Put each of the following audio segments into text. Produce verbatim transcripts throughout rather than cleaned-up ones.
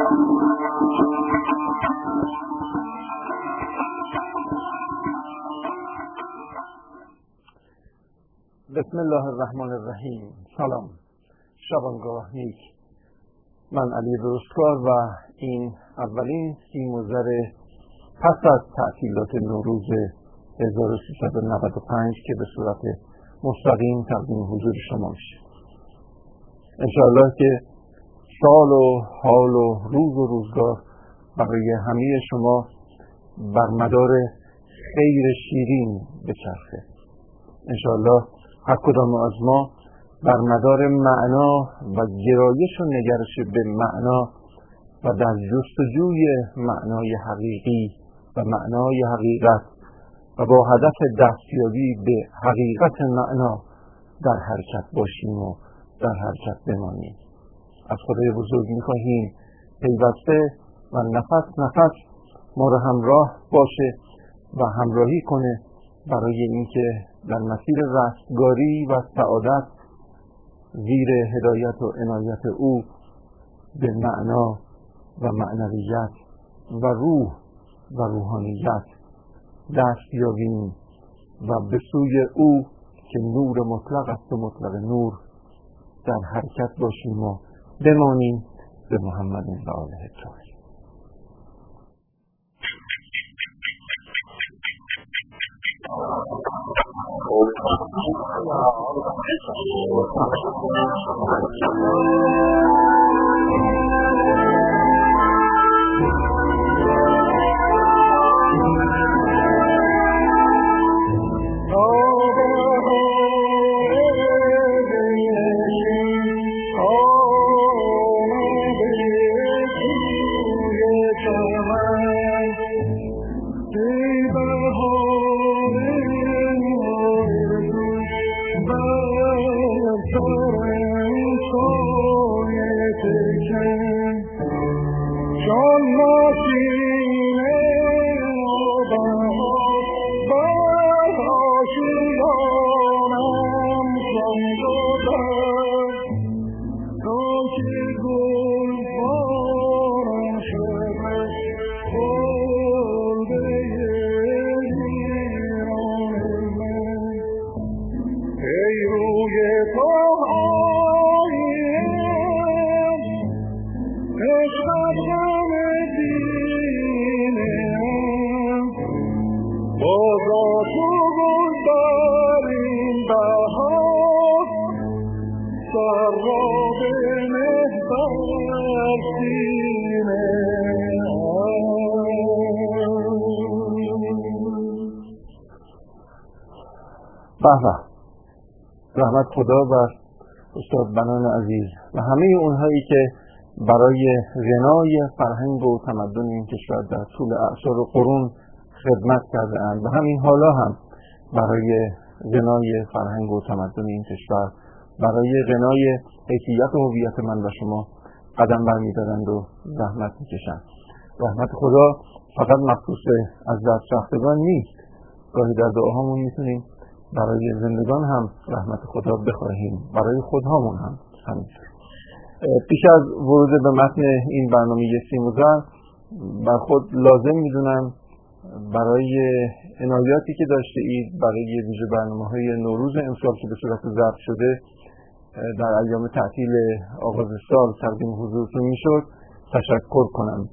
بسم الله الرحمن الرحیم. سلام، شبانگاه نیک. من علی درستکار و این اولین سیموزر پس از تعطیلات نوروز هزار و سیصد و نود و پنج که به صورت مستقیم تقدیم حضور شما میشه. انشاءالله که سال و حال و روز و روزگار برای همه شما بر مدار خیر شیرین بچرخه. انشاءالله هر کدام از ما بر مدار معنا و گرایش و نگرش به معنا و در جستجوی معنای حقیقی و معنای حقیقت و با هدف دستیابی به حقیقت معنا در حرکت باشیم و در حرکت بمانیم. از خدای بزرگ می‌خواهیم پیوسته و نفس نفس ما را همراه باشه و همراهی کنه برای اینکه در مسیر رستگاری و سعادت زیر هدایت و عنایت او به معنا و معنویت و روح و روحانیت دست یابیم و به سوی او که نور مطلق است و مطلق نور در حرکت باشیم و بمانیم به محمد و آله الطاهرین. بله، رحمت خدا بر استاد بنان عزیز و همه اونهایی که برای غنای فرهنگ و تمدن این کشور در طول اعصار و قرون خدمت کرده اند و همین حالا هم برای غنای فرهنگ و تمدن این کشور، برای غنای حیثیت و هویت من و شما قدم برمی‌دارند و زحمت می‌کشند. رحمت خدا فقط مخصوص از دست رفتگان نیست. گاهی در دعاهامون میتونیم برای زندگان هم رحمت خدا بخواهیم، برای خودهامون هم همینطور. پیش از ورود به متن این برنامه سیموزر بر خود لازم میدونم برای عنایاتی که داشته اید برای ویژه برنامه‌های نوروز امسال که به صورت ضبط شده در ایام تعطیل آغاز سال تقدیم حضورتون میشد تشکر کنم.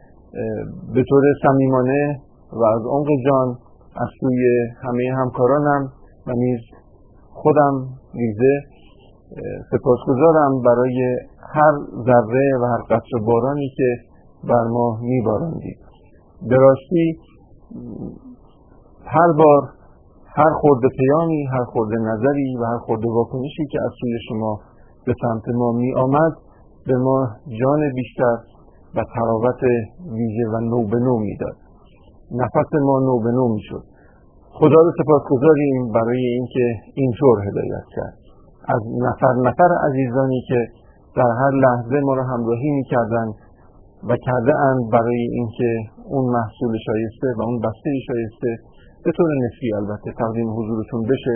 به طور صمیمانه و از عمق جان از سوی همه همکارانم و نیز خودم ریزه سپاسگزارم برای هر ذره و هر قطره بارانی که بر ما میباراندید. به راستی هر بار هر خورده پیامی، هر خورده نظری و هر خورده واکنشی که از سوی شما به سمت ما می آمد به ما جان بیشتر و تراوت ویژه و نو به نو می داد. نفس ما نو به نو می شد. خدا رو سپاسگزاریم برای اینکه اینطور هدایت کرد. از نفر نفر عزیزانی که در هر لحظه ما رو همراهی می کردن و کرده اند برای اینکه اون محصول شایسته و اون بسته شایسته به طور نسبی البته تقدیم حضورتون بشه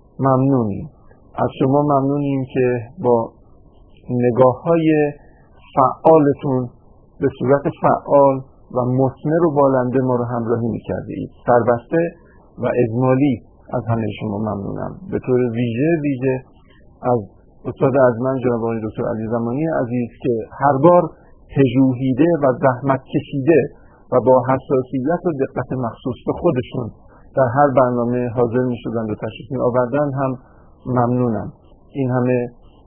ممنونیم. از شما ممنونیم که با نگاه های فعالتون به صورت فعال و مثمر و بالنده ما رو همراهی می‌کرده اید. سربسته و اجمالی از همه شما ممنونم. به طور ویژه ویژه از استاد ارجمند جناب آقای دکتر علی زمانی عزیز که هر بار پژوهیده و زحمت کشیده و با حساسیت و دقت مخصوص به خودشون در هر برنامه حاضر می‌شدند و تشریف می‌آوردند هم ممنونم. این همه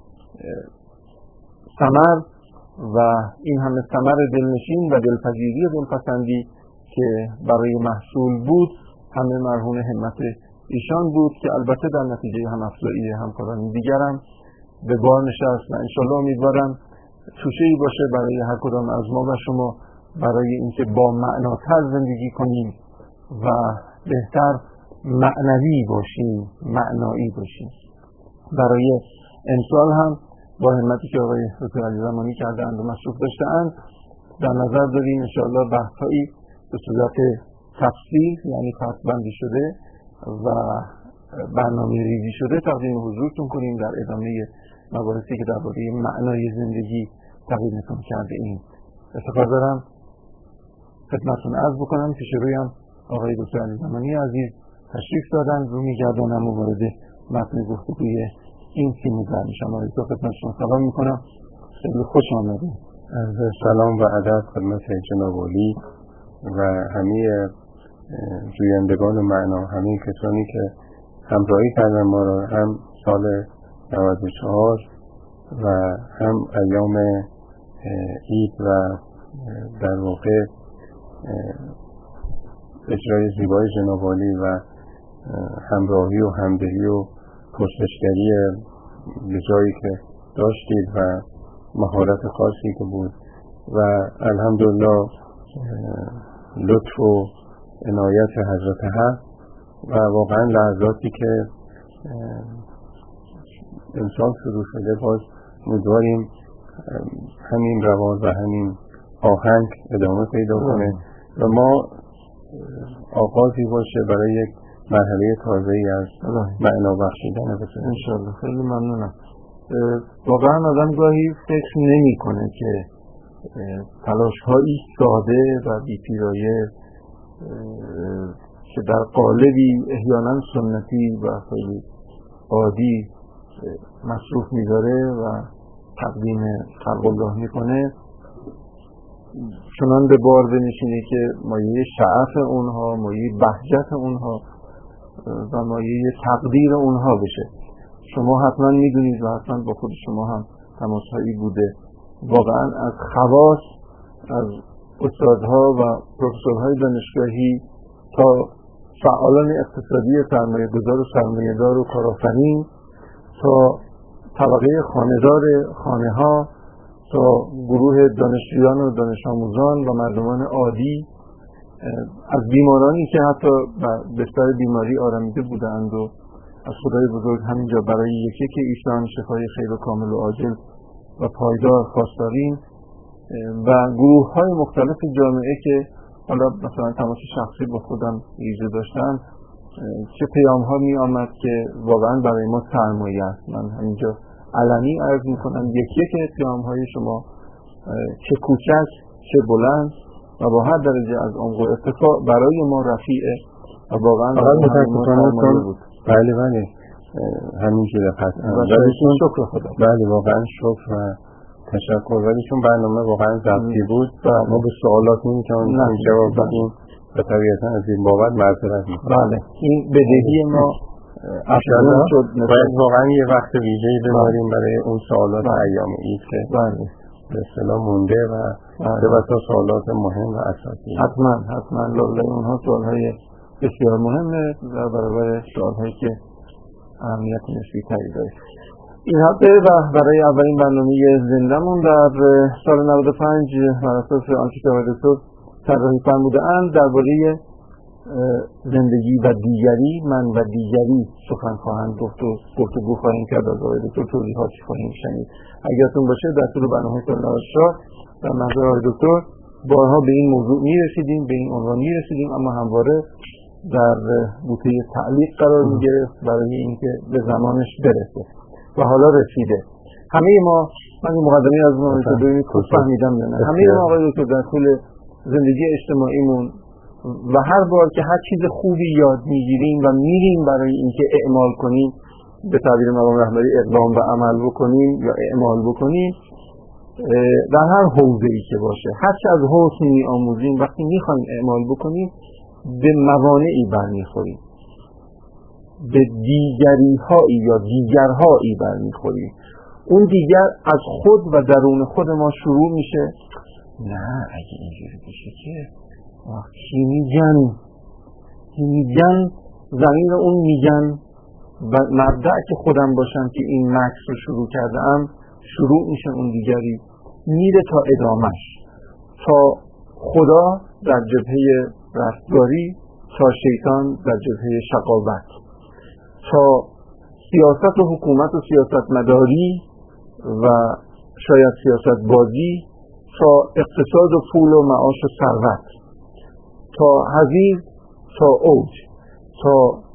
ثمر و این همه ثمر دلنشین و دلپذیری و دلپسندی که برای محصول بود همه مرهون همت ایشان بود که البته در نتیجه هم افزایی همکاران دیگرم به بار نشست و انشالله امیدوارم توشه‌ای باشه برای هر کدام از ما و شما برای اینکه با معناتر زندگی کنیم و بهتر معنوی باشیم، معنایی باشیم. برای امسال هم با همتی که آقای دکتر علی زمانی کردند و مصروف داشته‌اند در نظر داریم انشاءالله بحث‌هایی به صورت تفصیل یعنی پس‌بندی شده و برنامه ریزی شده تقدیم حضورتون کنیم در ادامه مباحثی که درباره معنای زندگی تقدیمتون کرده ایم. افتخار دارم خدمتتون عرض بکنم پیش رویم آقای دکتر علی زمانی عزیز تشریف دادن رو می‌گردانم و وارد متن گفتگوی این تیم در میشم. آقای دکتر خدمتتون سلام میکنم، خیلی خوش آمدید. سلام و ادب خدمت جناب عالی و همه جویندگان معنا، همه کسانی که همراهی کردن ما را هم سال نود و چهار و هم ایام عید و در واقع اجرای زیبای جناب عالی و همراهی و همدلی و پرسشگری به جایی که داشتید و مهارت خاصی که بود و الحمدلله لطف و عنایت حضرت حق و واقعا لحظاتی که امسال شروع شده باز امیدواریم همین روال و همین آهنگ ادامه پیدا کنه و ما آغازی باشه برای یک مرحله تازه‌ای از معنا بخشیدن بسید. انشالله. خیلی ممنونم. واقعا آدم گاهی فکر نمی کنه که تلاش هایی ساده و بی پیرایه که در قالبی احیانا سنتی و خیلی عادی مصروف می‌داره و تقدیم خلق الله میکنه چنان به بار بنشینه که مایه شعف اونها، مایه بهجت اونها و مایه تقدیر اونها بشه. شما حتما میدونید و حتما با خود شما هم تماسهایی بوده واقعا از خواص، از استادها و پروفسورهای دانشگاهی تا فعالان اقتصادی سرمایه گذار و سرمایه دار و کارآفرین تا طبقه خانه‌دار خانه ها تا گروه دانشجویان و دانش آموزان و مردمان عادی، از بیمارانی که حتی بستر بیماری آرمیده بودند و از خدای بزرگ همینجا برای یکی که ایشان شفای خیر و کامل و عاجل و پایدار خواستاریم و گروه های مختلف جامعه که حالا مثلا تماس شخصی با خودم ایجاد داشتن چه پیام ها می آمد که واقعا برای ما سرمایه است. من همینجا علنی عرض می کنم یکی که پیام های شما چه کوچک چه بلند و با هر درجه از عمق و ارتفاع برای ما رفیعه و واقعا برای ما سرمایه بود. بله بله همینجوره قطعا شکر خدا. بله واقعا شکر و تشکر. ولی چون برنامه واقعا ضبطی بود ما به سوالات نمیتونیم جواب بدیم و طبیعتا از این بابت معذرت میخوام. بله این بدهی ما افشالله شد. باید واقعا یه وقت ویژه‌ای بذاریم برای اون سوالات ایام عید که بله به اصطلاح مونده و به واسه سوالات مهم و اساسی. حتما حتما لولا اونها سوالهای بسیار مهمه و برابر سوالهایی که اهمیت نسبی تری داره. این هفته و برای اولین برنامه زندمون در سال نود و پنج بر اساس آنچه که دکتر طراحی فرموده‌اند درباره زندگی و دیگری، من و دیگری سخن خواهند گفت و گفتگو خواهیم کرد. از آقای دکتر توضیحاتی خواهیم شنید. اگرتون باشه در طول برنامه سال نود و چهار در محضر آقای دکتر بارها به این موضوع میرسیدیم، به این عنوان میرسیدیم، اما همواره در بوته تعلیق قرار میگرفت برای اینکه به زمانش برسه و حالا رسیده. همه ما، من این مقدمه از ما رو ببینید خوب فهمیدم یا نه، همه ما آقای دکتر در طول زندگی اجتماعیمون و هر بار که هر چیز خوبی یاد میگیریم و میریم برای اینکه اعمال کنیم، به تعبیر مقام رهبری اقدام و عمل بکنیم یا اعمال بکنیم، در هر حوزه‌ای که باشه، هر چه از حسن می‌آموزیم، وقتی می‌خوایم اعمال بکنیم به موانعی برمیخوریم، به دیگری‌هایی یا دیگرهایی برمیخوریم. اون دیگر از خود و درون خود ما شروع میشه. نه اگه اینجوری بشه که کی میگن کی میگن زمین اون میگن و مبدأ که خودم باشم که این مکس رو شروع کرده ام، شروع میشه اون دیگری، میره تا ادامش، تا خدا در جبهه رستگاری، تا شیطان در جبهه شقاوت، تا سیاست و حکومت و سیاست مداری و شاید سیاست بازی، تا اقتصاد و پول و معاش و ثروت، تا حضیض تا اوج، تا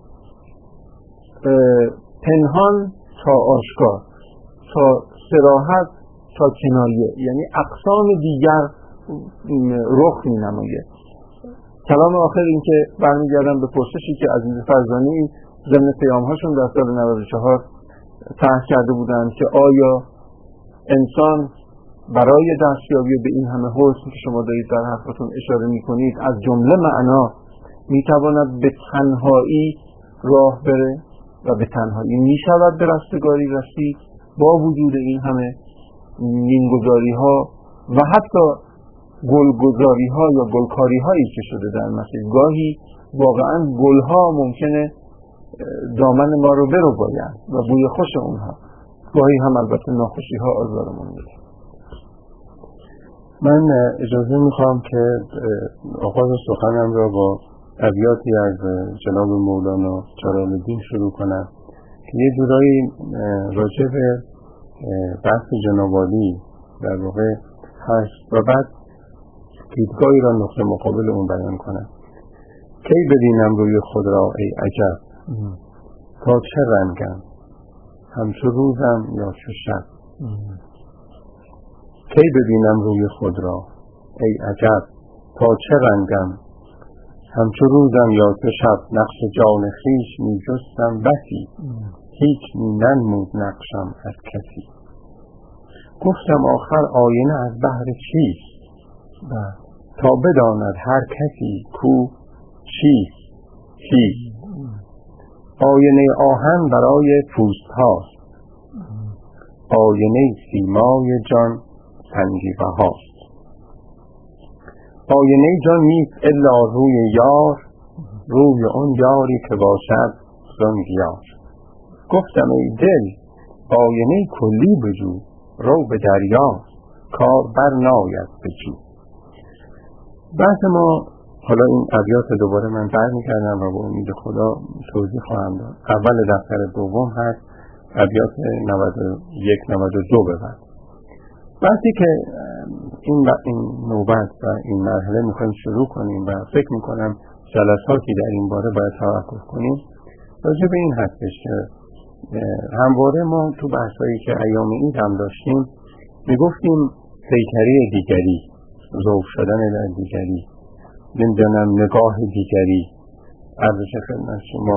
پنهان تا آشکار، تا صراحت تا کنایه، یعنی اقسام دیگر رخ می نمایه. کلام آخر این که برمیگردم به پرسشی که عزیز فرزانی ضمن پیام هاشون در سال نود و چهار طرح کرده بودند که آیا انسان برای دستیابی به این همه حسن که شما دارید در حرفتون اشاره می کنید از جمله معنا می تواند به تنهایی راه بره و به تنهایی می شود به رستگاری رسید با وجود این همه مینگذاری ها و حتی گلگذاری ها یا گلکاری هایی که شده در مسیر. گاهی واقعا گل ها ممکنه دامن ما رو برو باید و بوی خوش اونها، گاهی هم البته ناخوشی ها آزارمون میده. من اجازه میخوام که آغاز سخنم را با ابیاتی از جناب مولانا جلال‌الدین شروع کنم که یه جورایی راجع به بحث جناب عالی در واقع هست و بعد دیدگاهی را نقطه مقابل اون بیان کنم. کی ببینم روی خود را ای عجب، تا چه رنگم همچو روزم یا چو شب. کی ببینم روی خود را ای عجب، تا چه رنگم همچو روزم یا چو شب. نقش جان خویش می جستم بسی، هیچ می ننمود نقشم از کسی. گفتم آخر آینه از بهر چیست، تا بداند هر کسی کو چیست چیست. آینه آهن برای پوست هاست، آینه سیمای جان سنجیبه هاست. آینه جان نیست الا روی یار، روی اون یاری که باشد زنگ یار. گفتم ای دل آینه کلی بجو، رو به دریا کار بر ناید بجو. بحث ما حالا این ابیات دوباره من برمی‌گردم و با امید خدا توضیح خواهم داد. اول دفتر دوم هست ابیات نود و یک نود و دو به بعد. وقتی که این این نوبت و این مرحله میخوایم شروع کنیم و فکر میکنم جلساتی در این باره باید توقف کنیم، راجع به این هستش که همواره ما تو بحثایی که ایام عید هم داشتیم میگفتیم پیکری دیگری، ذوق شدن در دیگری، نمیدونم نگاه دیگری، ارزش خدمت شما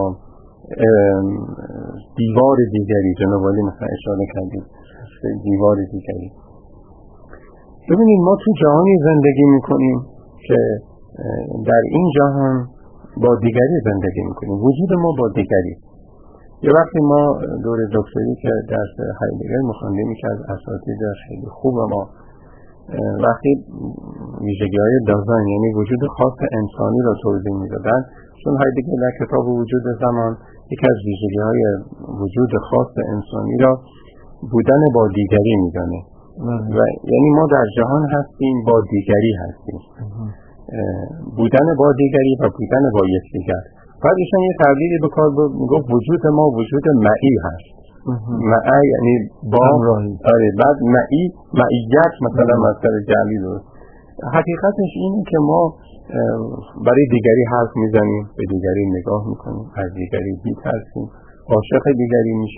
دیوار دیگری، جناب عالی مثلا اشاره کردیم دیوار دیگری. ببینید ما تو جهانی زندگی میکنیم که در این جهان با دیگری زندگی میکنیم، وجود ما با دیگری. یه وقتی ما دور دکتری که درس هایدگر میخوندیم که از اساتید خیلی خوب ما وقتی ویژگی‌های دازن یعنی وجود خاص انسانی را توضیح میدادن، چون هایدگر در کتاب وجود زمان یکی از ویژگی‌های وجود خاص انسانی را بودن با دیگری میدانه و یعنی ما در جهان هستیم با دیگری هستیم، بودن با دیگری و بودن با یکدیگر. بعد ایشان یه تعبیری به کار میگفت وجود ما وجود معی هست. معی یعنی با، آره، بعد معی معیت مثلا مصدر جعلی رو. حقیقتش اینه که ما برای دیگری حرف میزنیم، به دیگری نگاه میکنیم، از دیگری بی‌ترسیم، عاشق دیگری میشیم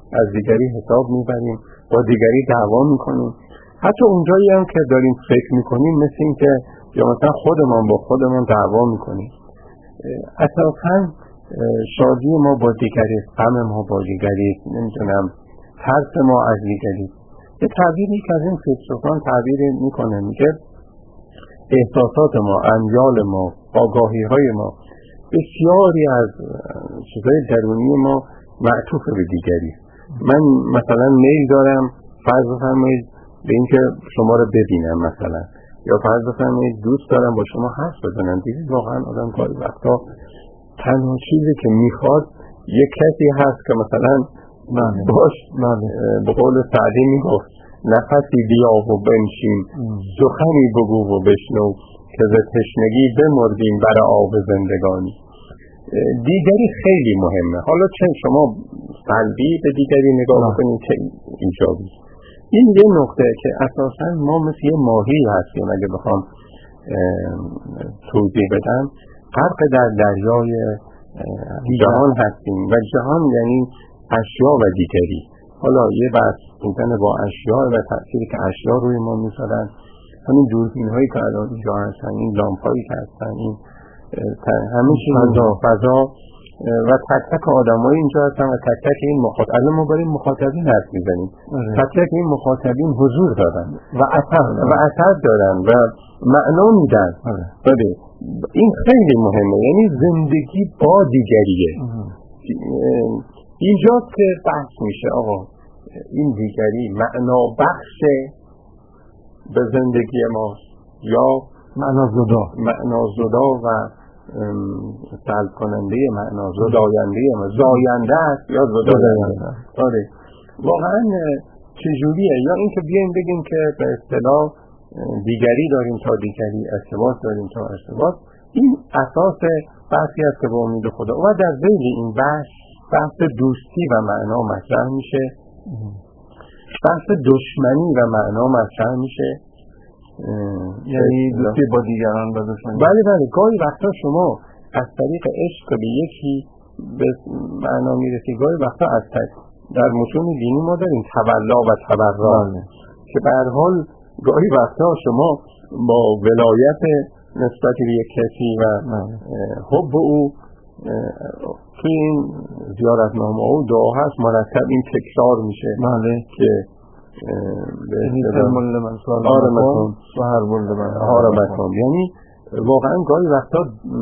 از دیگری حساب میبریم، با دیگری دعوا میکنیم. حتی اونجایی هم که داریم فکر میکنیم مثل این که یا مثلا خودمان با خودمان دعوا میکنیم. اساساً شادی ما با دیگری، غم ما با دیگری، نمیدونم ترس ما از دیگری. یه تعبیری که از این فیلسوفان تعبیر میکنه، میگه احساسات ما، امیال ما، آگاهی‌های ما، بسیاری از چیزهای درونی ما معطوف به دیگری. من مثلا میل دارم فرض بفرمایید به اینکه شما رو ببینم مثلا، یا فرض بفرمایید دوست دارم با شما حرف بزنم. دیدید واقعا آدم گاهی وقتا تنها چیزی که میخواد یک کسی هست که مثلا باش به قول سعدی میگفت نفسی بیا و بنشین، سخنی بگو و بشنو که ز تشنگی بمردیم بر آب زندگانی. دیگری خیلی مهمه، حالا چه شما سلبی به دیگری نگاه کنید چه ایجابی. این یه نقطه که اساساً ما مثل یه ماهی هستیم، اگه بخوام توضیح بدم، غرق در دریای جهان هستیم و جهان یعنی اشیا و دیگری. حالا یه بحث بودن با اشیا و تأثیری که اشیا روی ما میذارن، همین دوربین هایی که الان اینجا هستن، این لامپ هایی که هستن، این همه چیز فضا و تک تک آدم های اینجا هستن و تک تک این مخاطب، الان ما برای مخاطبین حرف میزنیم، تک تک این مخاطبین حضور دارن و اثر و اثر دارن و معنا میدن. بله این خیلی مهمه، یعنی زندگی با دیگریه. اینجاست که بحث میشه آقا این دیگری معنا بخش به زندگی ما یا معنا زدا معنا زدا و سلب کننده معنا زداینده زاینده است یا زداینده. آره واقعا چجوریه؟ یا اینکه بیایم بگیم که به اصطلاح دیگری داریم تا دیگری، ارتباط داریم تا ارتباط. این اساس بحثی است که با امید خدا و در ذیل این بحث بحث دوستی و معنا مطرح میشه، بحث دشمنی و معنا مطرح میشه، یعنی دوستی با دیگران و دشمنی. بله بله گاهی وقتا شما از طریق عشق به یکی به معنا میرسی، گاهی وقتا از طریق در متون دینی ما داریم تولا و تبرا که به هر حال گاهی وقتا شما با ولایت نسبت به یک کسی و حب او توی این زیارتنامه و دعا هست مرتب این تکرار میشه بله که به اصطلاح من سوال آرامتون و هر بلد من آرامتون، یعنی واقعا گاهی وقتا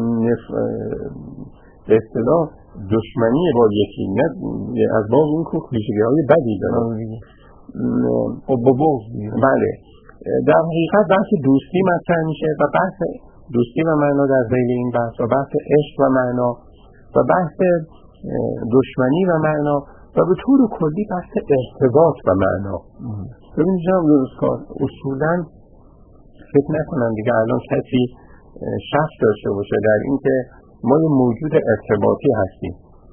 به اصطلاح دشمنی با یکی نه از باب این که کلیشگی های بدی داره و بابوز. بله در حقیقت بحث دوستی مطرح میشه و بحث دوستی و معنا در ذیل این بحث و بحث عشق و معنا و بحث دشمنی و معنا و به طور کلی بحث ارتباط و معنا. ببینید جناب درستکار، اصولاً فکر نکنم دیگه الان کسی شک داشته باشه در این که ما یه موجود ارتباطی هستیم.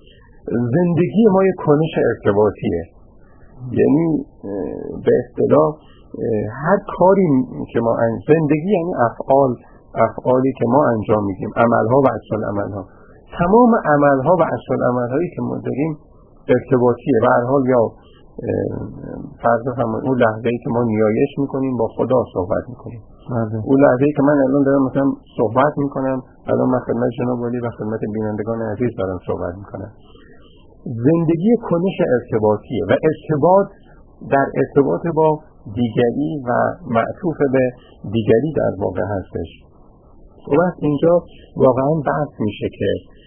زندگی ما یه کنش ارتباطیه، یعنی به اصطلاح هر کاری که ما انجام، زندگی یعنی افعال افعالی که ما انجام میدیم، عملها و اصل عملها، تمام عملها و اصل عملهایی که ما داریم ارتباطیه. به هر حال یا فرض کنید اون لحظه‌ای که ما نیایش میکنیم با خدا صحبت میکنیم، اون لحظه‌ای که من الان دارم مثلا صحبت میکنم، الان من خدمت جناب عالی و خدمت بینندگان عزیز دارم صحبت میکنم. زندگی کنش ارتباطیه و ارتباط در ارتباط با دیگری و معطوف به دیگری در واقع هستش. و بس اینجا واقعا بحث میشه که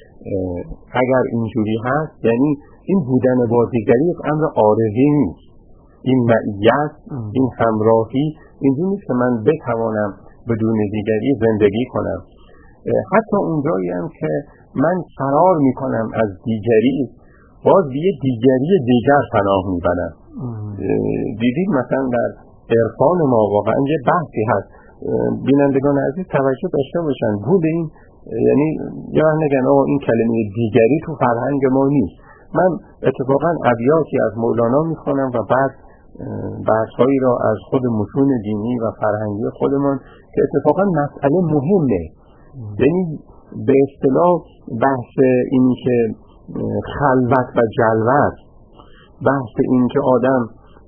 اگر اینجوری هست، یعنی این بودن با دیگری یک امر عارضی نیست، این معیت، این همراهی اینجوری نیست که من بتوانم بدون دیگری زندگی کنم. حتی اونجایی هم که من فرار میکنم از دیگری، باز یه دیگری دیگر پناه میبرم. دیدید مثلا در عرفان ما واقعا یه بحثی هست، بینندگان عزیز توجه داشته باشن، گول این یعنی یا نگن آقا این کلمه دیگری تو فرهنگ ما نیست. من اتفاقا ابیاتی از مولانا میخونم و بعد بحث‌هایی را از خود متون دینی و فرهنگی خودمان که اتفاقا مسئله مهمه، یعنی به اصطلاح بحث اینی که خلوت و جلوت بحث این که آدم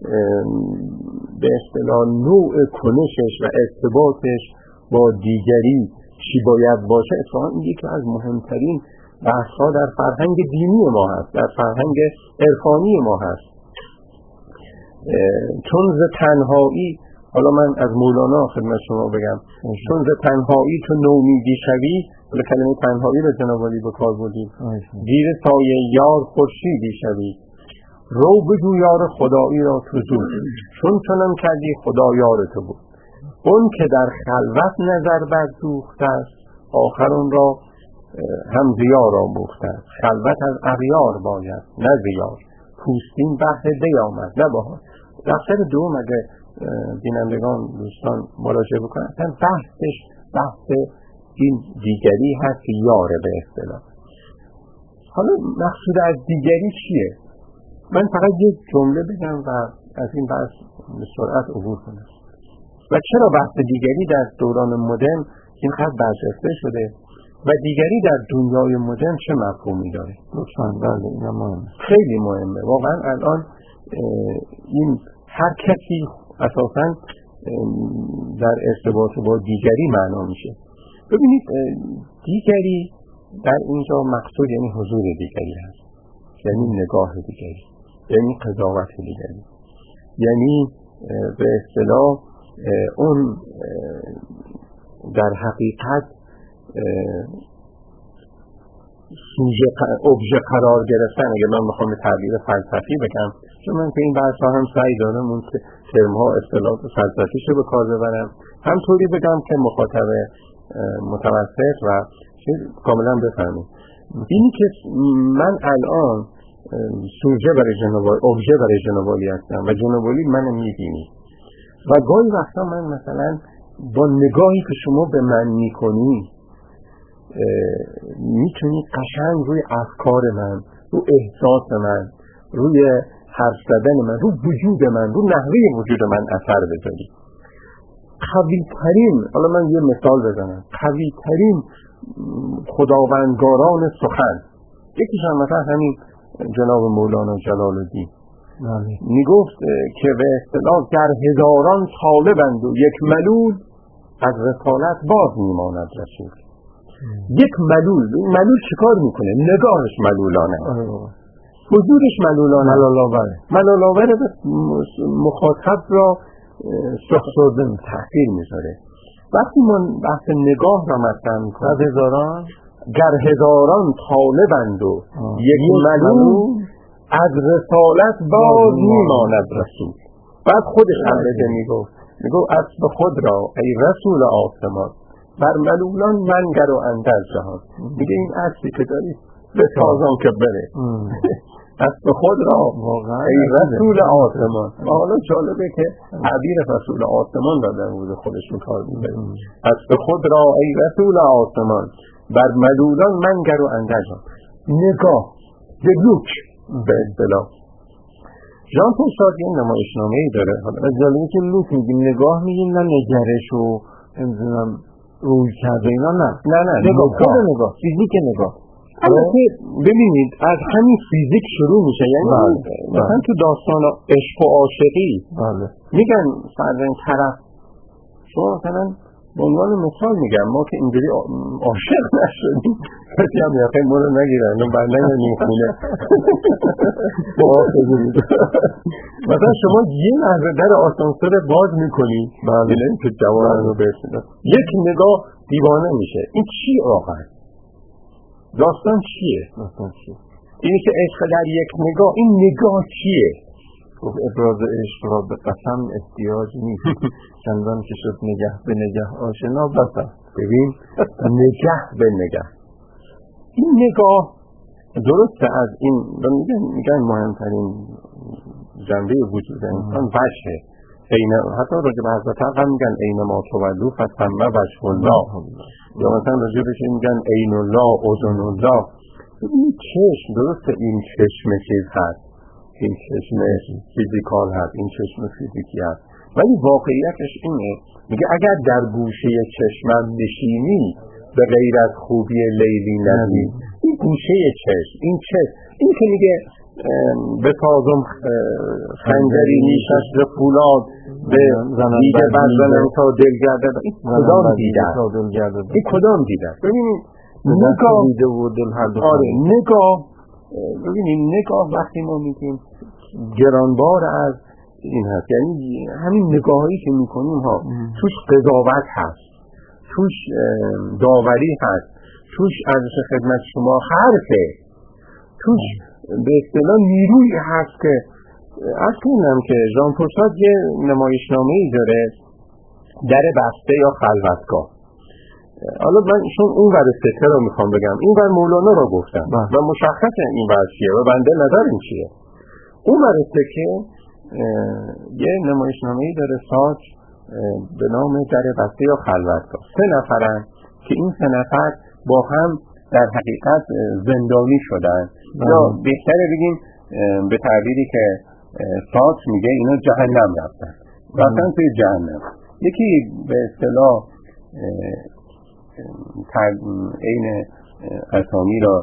به اصطلاح نوع کنشش و ارتباطش با دیگری چی باید باشه، اتفاقا این یکی از مهمترین بحث‌ها در فرهنگ دینی ما هست، در فرهنگ عرفانی ما هست. چون ز تنهایی، حالا من از مولانا خدمت شما بگم، چون ز تنهایی تو نومیدی شوی، حالا کلمه تنهایی رو جناب عالی به کار بردیم، زیر سایه یار خورشیدی شوی، رو بجو یار خدایی را تو زود، چون چنان کردی خدا یار تو بود. اون که در خلوت نظر بردوخته است، آخر اون را هم زیار آموخته است. خلوت از اغیار باید نه زیار، پوستین بحث دی آمد نه بهار. دفتر دوم اگه بینندگان دوستان مراجعه بکنن، اصلا بحثش بحث این دیگری هست که یاره به اصطلاح. حالا مقصود از دیگری چیه؟ من فقط یک جمله بگم و از این بحث به سرعت عبور کنم. و چرا بحث دیگری در دوران مدرن اینقدر برجسته شده و دیگری در دنیای مدرن چه مفهومی داره؟ لطفاً بله این مهمه، خیلی مهمه واقعا. الان این هر کسی اساساً در ارتباط با دیگری معنا میشه. ببینید دیگری در اینجا مقصود یعنی حضور دیگری هست، یعنی نگاه دیگری، یعنی قضاوت دیگری، یعنی به اصطلاح اون در حقیقت سوژه ابژه قرار گرفتن. اگه من بخوام تعبیر فلسفی بگم، چون من که این بحث ها هم سعی دارم اون ترم ها اصطلاحات فلسفیش رو به کار ببرم، همطوری بگم که مخاطب متوسط و چیز کاملا بفهمید. اینی که من الان سوژه برای جناب عالی، ابژه برای جناب عالی هستم و جناب عالی منو میبینی و گاهی وقتا من مثلا با نگاهی که شما به من میکنی میتونی قشنگ روی افکار من، روی احساس من، روی حرف زدن من، روی وجود من، روی نحوه وجود من اثر بذاری. قوی ترین، حالا من یه مثال بزنم، قوی ترین خداوندگاران سخن یکیش هم مثلا همین جناب مولانا جلال الدین میگفت که به اصطلاح گر هزاران طالبند و یک ملول، از رسالت باز میماند رسول. یک ملول، ملول چیکار میکنه؟ نگاهش ملولانه، حضورش ملولانه، ملال‌آور ملال‌آور مخاطب را سخسرده تحقیر میذاره. وقتی من بحث نگاه را مطرح میکنم، گر هزاران گر هزاران طالبند و یک ملول، از رسالت باز میماند رسول. بعد خودش هم بده میگفت میگفت اسب خود را ای رسول آسمان، بر ملولان منگر و اندر جهان. میگه این اسبی که داری به تازان که بره، اسب خود را ای رسول آسمان. حالا جالبه که تعبیر رسول آسمان را در مورد خودش کار میبره. اسب خود را ای رسول آسمان، بر ملولان منگر و اندر جهان. نگاه به لوک به اصطلاح. ژان پل سارتر یه نمایشنامه‌ای داره، حالا جالبه که لوک میگیم، نگاه میگیم نه نگرش و نمیدونم روی کرده اینا، نه نه نه نگاه، خود نگاه، فیزیک نگاه. البته ببینید از همین فیزیک شروع میشه. یعنی مثلا تو داستان عشق و عاشقی میگن فرضاً طرف، شما مثلا به عنوان مثال میگم ما که اینجوری عاشق نشدیم، کسی هم یقین ما رو نگیرن و بندن نیم خونه مثلا شما یه لحظه در آسانسور باز میکنی ببینید که جوان رو برسید، یک نگاه دیوانه میشه. این چی آقا؟ داستان چیه؟ داستان چیه؟ اینی که عشق در یک نگاه، این نگاه چیه؟ ابراز عشق را به قسم احتیاج نیست، چندان که شد نگه به نگه آشنا بسا. ببین نگه به نگه، این نگاه درسته از این میگن میگن مهمترین جنبه وجود انسان وجهه. اینه حتی راجع به حضرت حق میگن عین ما تولو فتم وجه الله، یا مثلا راجع بهش میگن عین الله اذن الله. این چشم درسته، این چشم چیز هست، این چشم فیزیکال هست، این چشم فیزیکی هست، ولی واقعیتش اینه میگه اگر در گوشه چشمم نشینی به غیر از خوبی لیلی ندید. این گوشه چشم، این چشم، این که میگه به تازم خنجری نیشش ز فولاد به دیده برزنم تا دل گردد. این کدام دیده این کدام دیده ببینید نگاه دیده و دل هر دو. آره نگاه، ببینید نگاه وقتی ما میگیم گرانبار از این هست، یعنی همین نگاهی که میکنیم ها توش قضاوت هست، توش داوری هست، توش ارزش خدمت شما حرفه، توش به اصطلاح نیروی هست که از کنم که ژان پل سارتر یه نمایشنامه‌ای داره، در بسته یا خلوتگاه. حالا من چون اون ور سکه رو میخوام بگم، این ور مولانا رو گفتم و مشخصه این ور چیه و بنده نظرم چیه. اون ور سکه یه نمایشنامه‌ای داره سارتر به نام در بسته یا خلوتگاه. سه نفرن که این سه نفر با هم در حقیقت زندانی شدن یا بهتره بگیم به تعبیری که سارتر میگه اینا جهنم رفتن رفتن توی جهنم. یکی به اصطلاح این اسامی را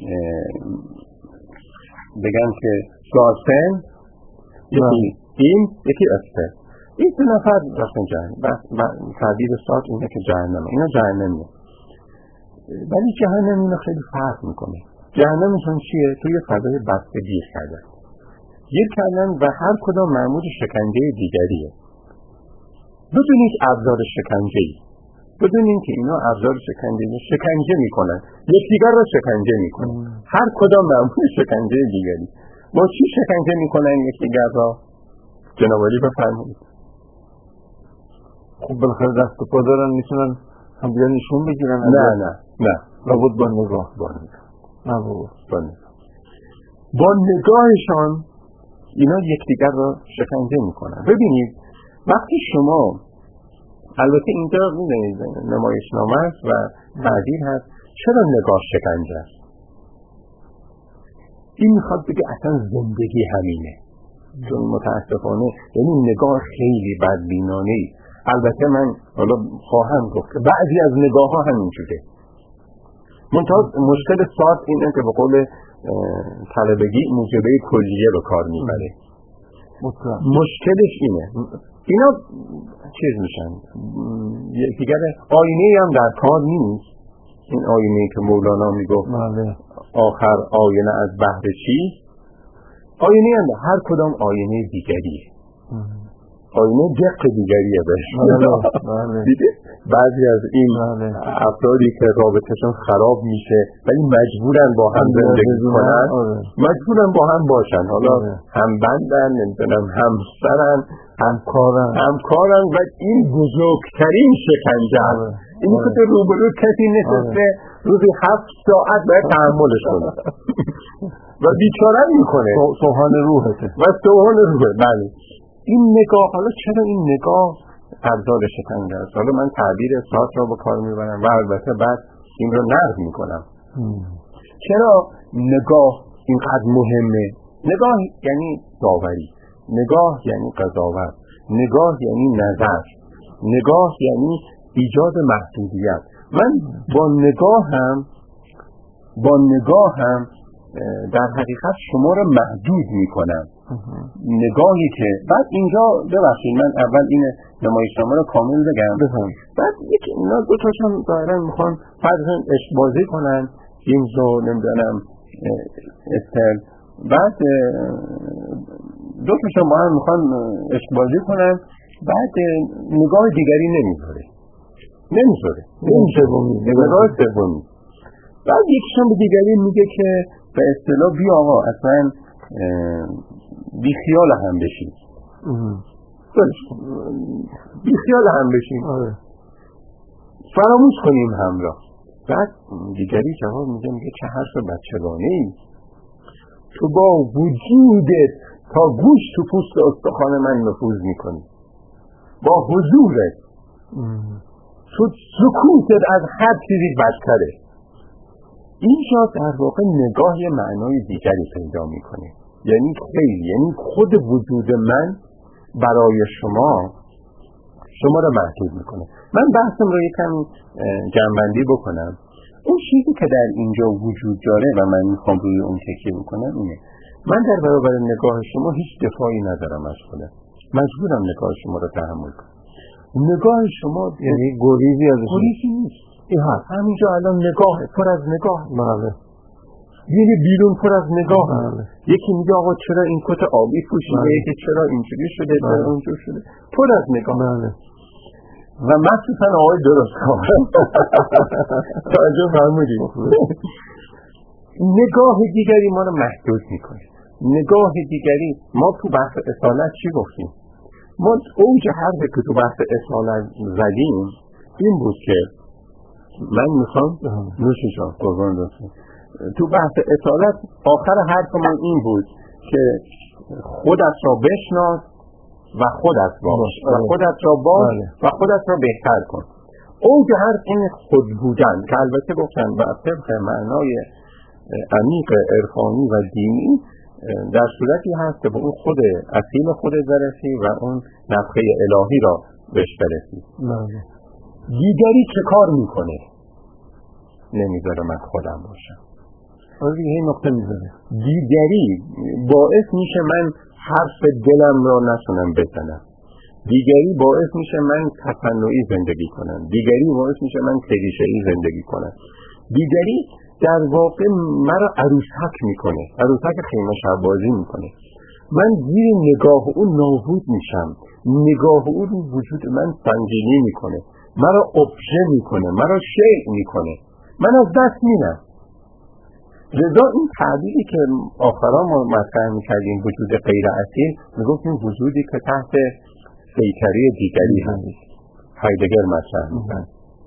بگم که سارسن، یکی این یکی اسفه، این سه نفر رفتن جهنم و تعبیر سارتر اینه که جهنم اینا جهنمیه. ولی جهنم اینو خیلی فرق میکنه. جهنمشون چیه؟ توی فضای بسته گیر کردن گیر کردن و هر کدام معمول شکنجه دیگریه. بدون هیچ ابزار شکنجه‌ای، بدون این که اینا ابزار شکنجه شکنجه میکنن، یکدیگر را شکنجه میکنن، هر کدام معمول شکنجه دیگری. با چی شکنجه میکنن یکدیگر را؟ جناب عالی بفرمایید. خب بالاخره دست و پا دارن، میتونن هم دیگر نشون بگیرن. نه نه نه و بود با نگاه با نگاه نه بود با نگاه با نگاهشان اینا یکدیگر را شکنجه میکنن. ببینید وقتی شما، البته اینجا میدونید نمایشنامه است و تعبیر هست، چرا نگاه شکنجه است؟ این میخواد بگه اصلا زندگی همینه، چون متاسفانه یعنی نگاه خیلی بدبینانه ای. البته من حالا خواهم گفت که بعضی از نگاه ها همین شده. منتها مشکل سارتر اینه که به قول طلبگی موجبه کلیه رو کار میبره. مشکلش اینه اینا چیز میشن یکیگر آینه هم در کار نیست. این آینه که مولانا میگفت آخر آینه از بهر چیست، آینه هم هر کدام آینه دیگریه، آینه دق دیگریه بهش. دیدی بعضی از این افرادی که رابطهشون خراب میشه ولی مجبورن با هم زندگی کنن، مجبورن با هم باشن، حالا هم بندن نمیدونم همسرن همکارن همکارن و این بزرگترین شکنجه است. این که روبرو کسی نشسته روزی هفت ساعت باید تحملش کنه و بیچاره میکنه، سوهان روحته و سوهان روحه. بله این نگاه، حالا چرا این نگاه ابزار شکنجه است؟ حالا من تعبیر سارتر را به کار میبرم و البته بعد این را نقد میکنم. چرا نگاه اینقدر مهمه؟ نگاه یعنی داوری، نگاه یعنی قضاوت، نگاه یعنی نظر، نگاه یعنی ایجاد محدودیت. من با نگاه هم با نگاه هم در حقیقت شما را محدود میکنم. نگاهی که بعد اینجا ببخشید من اول این نمایشنامه رو کامل بگم، بعد یک اینا دو تاشون ظاهرا میخوان فرضاً عشق بازی کنن، جیمز رو نمیدونم استل، بعد دو تاشون با هم میخوان عشق بازی کنن، بعد نگاه دیگری نمیذاره نمیذاره نگاه سومی. بعد یکیشون به دیگری میگه که به اصطلاح بیا آقا اصلا بی خیال هم بشین، بی خیال هم بشین، فراموش کنیم همراه. بعد دیگری جواب میگه میگه چه حرف بچگانه ای، تو با وجودت تا گوش تو پوست استخوان من نفوذ میکنی، با حضورت، تو سکوتت از هر چیزی بدتره. اینجا در واقع نگاه یه معنای دیگری پیدا میکنه، یعنی خیلی یعنی خود وجود من برای شما شما را محدود میکنه. من بحثم رو یکم جمع‌بندی بکنم. اون چیزی که در اینجا وجود داره و من میخوام روی اون تکیه بکنم اینه من در برابر نگاه شما هیچ دفاعی ندارم از خودم، مجبورم نگاه شما رو تحمل کنم. نگاه شما یعنی گریزی ازش گریزی نیست، این هست همینجا الان نگاه پر از نگاه. بله. یعنی بیرون پر از نگاه. بله. یکی میگه آقا چرا این کت آبی پوشیده، یکی چرا اینجوری شده، چرا اونجوری شده، پر از نگاه. بله. و مخصوصا آقای درست کار توجه فرمودید. نگاه دیگری ما رو محدود میکنه. نگاه دیگری، ما تو بحث اصالت چی گفتیم؟ ما اوج حرفی که تو بحث اصالت زدیم این بود که من میخوام نوش جان قربان داشتم تو بحث اصالت آخر حرف من این بود که خودت را بشناس و خودت باش و خودت را باش و خودت را بهتر کن. اوج حرف این خود بودن که البته گفتن و طبق معنای عمیق عرفانی و دینی در صورتی هست که به اون خود اصیل خود برسی و اون نفخه الهی را بهش برسی. دیگری چه کار میکنه؟ نمیذاره من خودم باشم. آره دیگه این نقطه میذاره. دیگری باعث میشه من حرف دلم را نتونم بزنم. دیگری باعث میشه من تصنعی زندگی کنم. دیگری باعث میشه من کلیشه‌ای زندگی کنم. دیگری در واقع مرا عروسک میکنه، عروسک خیمه شبازی میکنه. من زیر نگاه اون نابود میشم، نگاه اون وجود من سنگینی میکنه، مرا ابژه میکنه، مرا شیء میکنه، من از دست میرم. لذا این تعبیری که آخرا ما مطرح میکردیم وجود غیر اصیل، میگفتیم وجودی که تحت سیطره دیگری هست. هایدگر مطرح میکرد.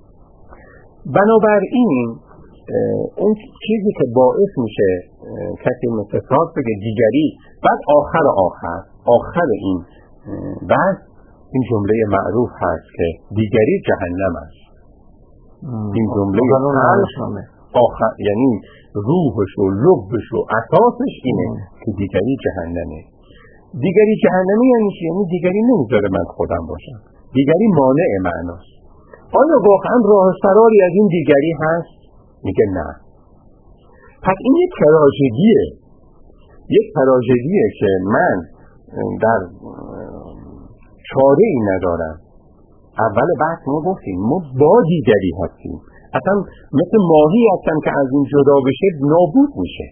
بنابراین اون چیزی که باعث میشه کسی مثل ساد بگه دیگری، بعد آخر آخر آخر این بعد این جمله معروف هست که دیگری جهنم است. این جمله آخر یعنی روحش و لبش و اساسش اینه که دیگری جهنمه. دیگری جهنمه یعنی چی؟ یعنی دیگری نمیذاره من خودم باشم، دیگری مانع معناست. آیا واقعا راه فراری از این دیگری هست؟ میگه نه. پس این یک تراژدیه، یک تراژدیه که من در چاره ای ندارم. اول بحث ما گفتیم ما با دیگری هستیم، اصلا مثل ماهی هستم که از این جدا بشه نابود میشه.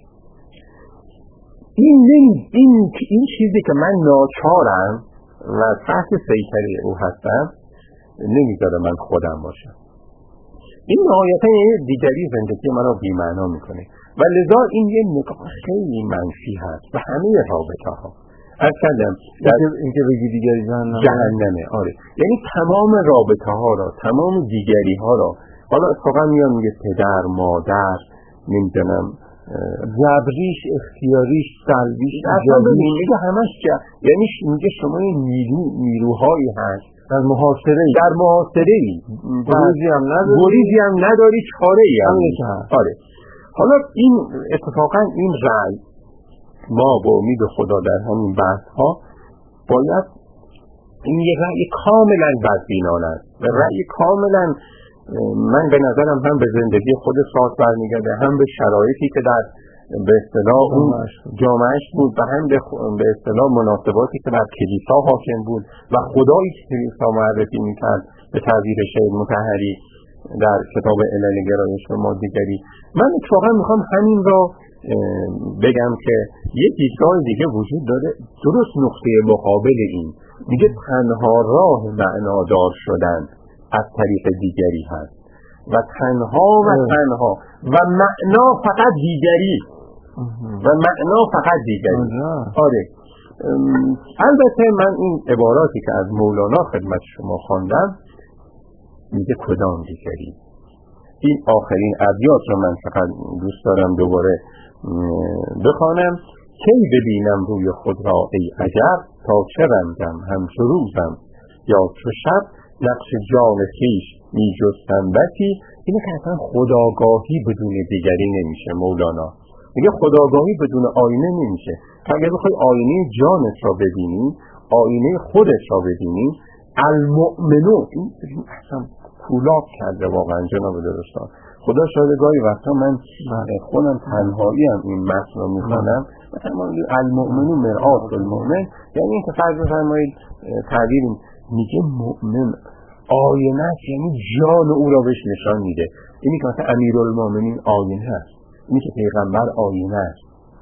این این این چیزی که من ناچارم و تحت سیطره او هستم نمیذاره من خودم باشم. این نهایتا دیگری زندگی من را بی‌معنا میکنه و لذا این یه نگاه خیلی منفی هست و همه رابطه ها. از کردم اینکه بگی دیگری جهنمه. جهنمه آره، یعنی تمام رابطه ها را، تمام دیگری ها را، حالا اتفاقا میان میگه پدر، مادر، نمیدونم جبریش، اختیاریش، سلبیش، ایجابیش، میگه همش جا... یعنی میگه شما نیرو نیروهایی هست در محاصره ای در محاصره ای گریزی هم نداری گریزی هم نداری چاره ای هم هست. آره. حالا این اتفاقا این رأی ما با امید خدا در همین بحث ها باید این یه رأی کاملا بدبینانه است و رأی کاملا من به نظرم هم به زندگی خود ساد برمیگرده، هم به شرایطی که در به اصطلاح اون جامعهش بود و هم به اصطلاح مناسباتی که در کلیسا حاکم بود و خدایی که کلیسا معرفی میکرد به تعبیر شیخ مطهری در کتاب علل گرایش و مادیگری. من اتفاقا میخوام همین را بگم که یک دیدگاه دیگه وجود داره درست نقطه مقابل این، میگه تنها راه معنادار شدن از طریق دیگری هست و تنها و تنها و معنا فقط دیگری و معنا فقط دیگری. آره البته من این عباراتی که از مولانا خدمت شما خواندم میگه کدام دیگری، این آخرین ابیات رو من فقط دوست دارم دوباره بخوانم. کی ببینم روی خود را ای عجب، تا چه رمزم همچو روزم یا چو شب، نقش جان خویش می جستم بسی. اینه که اصلا خودآگاهی بدون دیگری نمیشه. مولانا میگه خودآگاهی بدون آینه نمیشه. اگر بخوای آینه جانت را ببینی، آینه خودت را ببینی، المؤمنون، این اصلا کولاک کرده واقعا جناب درستان. خدا شاید گاهی وقتا من خودم تنهایی هم این متن رو میخونم، مثلا المؤمن مرآة المؤمن، یعنی این که فرض بفرمایید تعبیر میگه مؤمن آینه است، یعنی جان او را بهش نشان میده. اینی که مثلا امیرالمؤمنین آینه است، اینی که پیغمبر آینه است.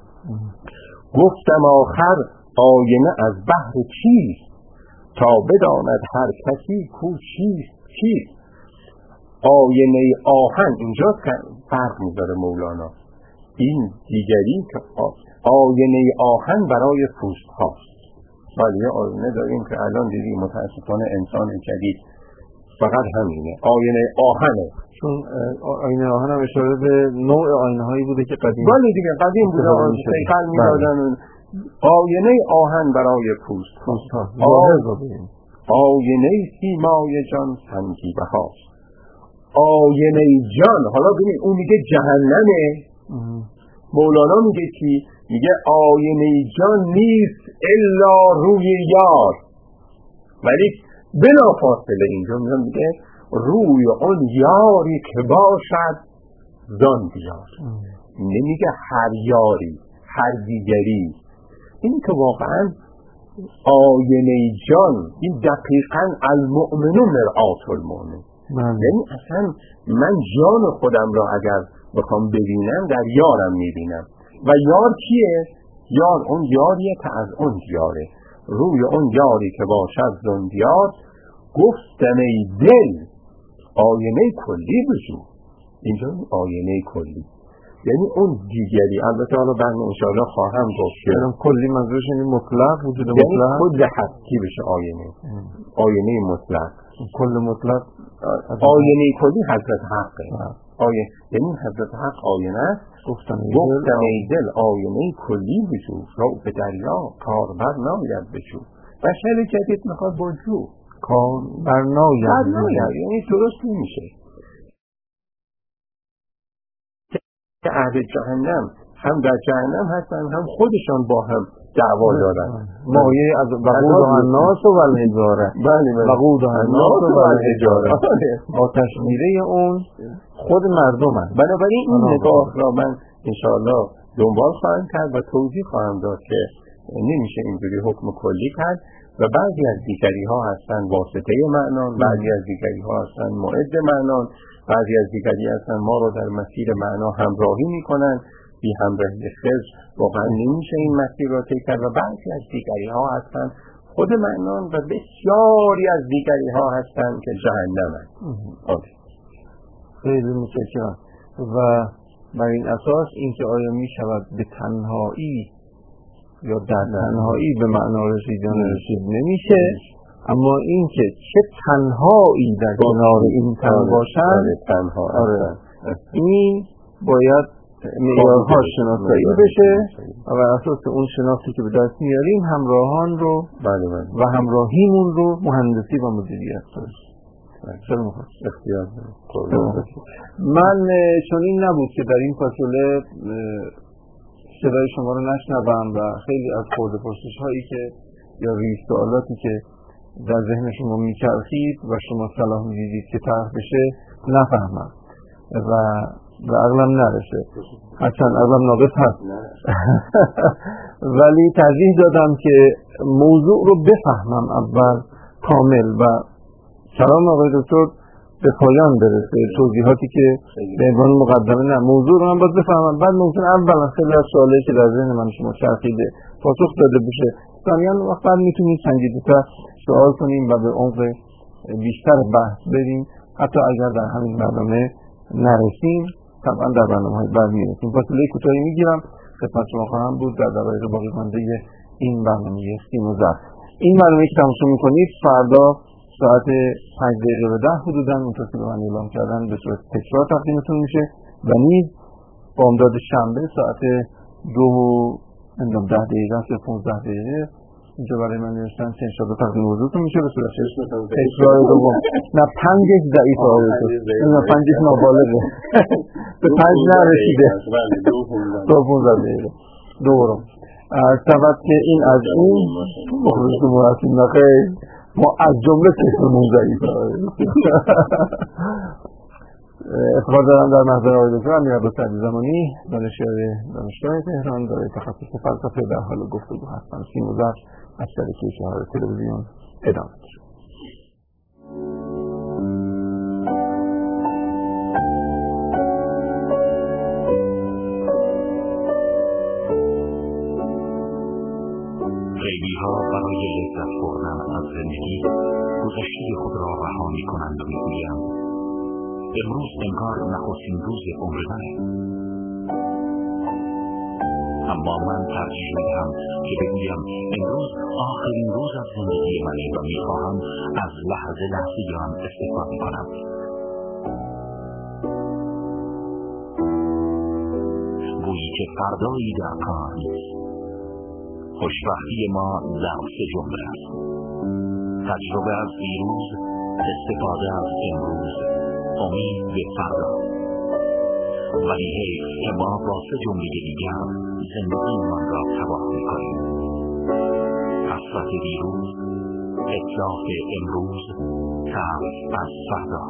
گفتم آخر آینه از بحر چیست، تا بداند هر کسی کو چیست چیست. آینه آهن، اینجا فرق میذاره مولانا، این دیگری که آینه آهن برای پوست هاست. ولی یه آینه داریم که الان دیدیم متاسفانه انسان جدید فقط همینه، آینه آهنه. چون آینه آهن هم اشاره به نوع آینه هایی بوده که قدیم ولی دیگه قدیم بوده، سیقل میدادن. آینه آهن برای پوست پوست ها. آینه سیمای جان سنجیبه هاست. آینه جان، حالا ببین اون میگه جهنمه، مولانا میگه کی؟ میگه آینه جان نیست الا روی یار. ولی بلا فاصله اینجا میگه روی اون یاری که باشد زان دیار. نمیگه هر یاری، هر دیگری. این که واقعا آینه جان، این دقیقاً المؤمن مرآة المؤمن. یعنی اصلا من جان خودم را اگر بخوام ببینم در یارم میبینم. و یار کیه؟ یار اون یاریه که از اون یاره. روی اون یاری که باشد زن دیار. گفتم ای دل آینه کلی بشو. اینجا آینه کلی یعنی اون دیگری. البته حالا بعد انشاءالله خواهم گفت که کلی منظورش یعنی مطلق، وجود یعنی مطلق، خود هستی بشه آینه. آینه مطلق، کل مطلق. آینه کلی حضرت حقه. آینه یعنی حضرت حق آینه است. گفتم ای دل آینه کلی بشو. رو به دریا کار بر ناید بشو. بشر جدید میخواد بجو کار بر ناید، یعنی درست نمیشه. که اهل جهنم هم در جهنم هستن، هم خودشان با هم دعوا دارن. مایه از وقود الناس و الحجاره. بله بله، وقود الناس و الحجاره. آتش میره اون خود مردم هست. بنابراین این نگاه را من انشاءالله دنبال خواهم کرد و توضیح خواهم داد که نمیشه اینجوری حکم کلی کرد. و بعضی از دیگری ها هستن واسطه معنان، بعضی از دیگری ها هستن معد معنان، بعضی از دیگری هستن ما رو در مسیر معنا همراهی میکنن. بی همراهی خضر واقعا نمیشه این مسیر را طی کرد. و بعضی از دیگری ها هستن خود معنان و بسیاری از دیگری ها هستن که جهنم هست. خیلی متشکرم. و بر این اساس اینکه آیا می شود به تنهایی یا در تنهایی به معنا رسیدن رسید نمیشه، اما اینکه چه تنهایی در کنار این تن باشن، آره این باید معیارها شناسایی بشه و بر اساس اون شناختی که به دست میاریم همراهان رو بله بله. و همراهیمون رو مهندسی و مدیریت کنیم. سلام خواهد اختیار من چون این نبود که در این فاصله صدای شما رو نشنوم و خیلی از خورده پرسش هایی که یا ریز سوالاتی که در ذهن شما میچرخید و شما صلاح میدیدید که طرح بشه نفهمم و و عقلم نرسه، هرچند عقلم ناقص هست ولی ترجیح دادم که موضوع رو بفهمم اول کامل و کلام آقای دکتر به پایان برسه. توضیحاتی که به عنوان مقدمه نه، موضوع رو من باید بفهمم، بعد ممکن اولا خیلی از سوالایی که در ذهن من شما چرخیده پاسخ داده بشه. ثانیاً وقت بعد میتونیم سنجیده‌تر سوال کنیم و به عمق بیشتر بحث بریم. حتی اگر در همین برنامه نرسیم طبعا در برنامه‌های بعد میرسیم. فاصله کوتاهی میگیرم، خدمت شما خواهم بود در دقایق باقی مانده این برنامه سیم و زرد. این برنامه که تماشا میکنید فردا ساعت پنج دقیقه به ده حدوداً متصل به من اعلام کردن به صورت تکرار تقدیمتون میشه و نیز با امداد شنبه ساعت دو اندام ده دقیقه یا پونزده دقیقه اینجا برای من نوشتن که انشاءالله تقدیم حضورتون میشه به صورت تکرار دوم. نه پنجش ضعیف آقای نه پنجش نابالغه به پنج نرسیده دو پونزده دقیقه دوم. سبب که این از این مخلص مراسم نخیر ما از جمله چشممون ضعیفه. افتخار دارم در محضر آقای دکتر امیرعباس علیزمانی، دانشیار دانشگاه تهران، دارای تخصص فلسفه در حال گفتگو هستم. سیم و زر از شبکه چهار تلویزیون ادامه دارد. خیلی ها برای لذت بردن از زندگی گذشته خود را رها می‌کنند و می‌گویند امروز انگار نخستین روز عمر منه. اما من ترجیح می‌دهم که بگویم امروز آخرین روز از زندگی منه و می‌خواهم از لحظه لحظه آن استفاده کنم. گویی که فردایی در کار نیست. خوشبختی ما در سه جمله است: تجربه از دیروز، استفاده از امروز، امید به فردا. ولی حیف که ما با سه جمله دیگر زندگیمان را تباه می‌کنیم. حسرت دیروز، اتلاف امروز، ترس از فردا.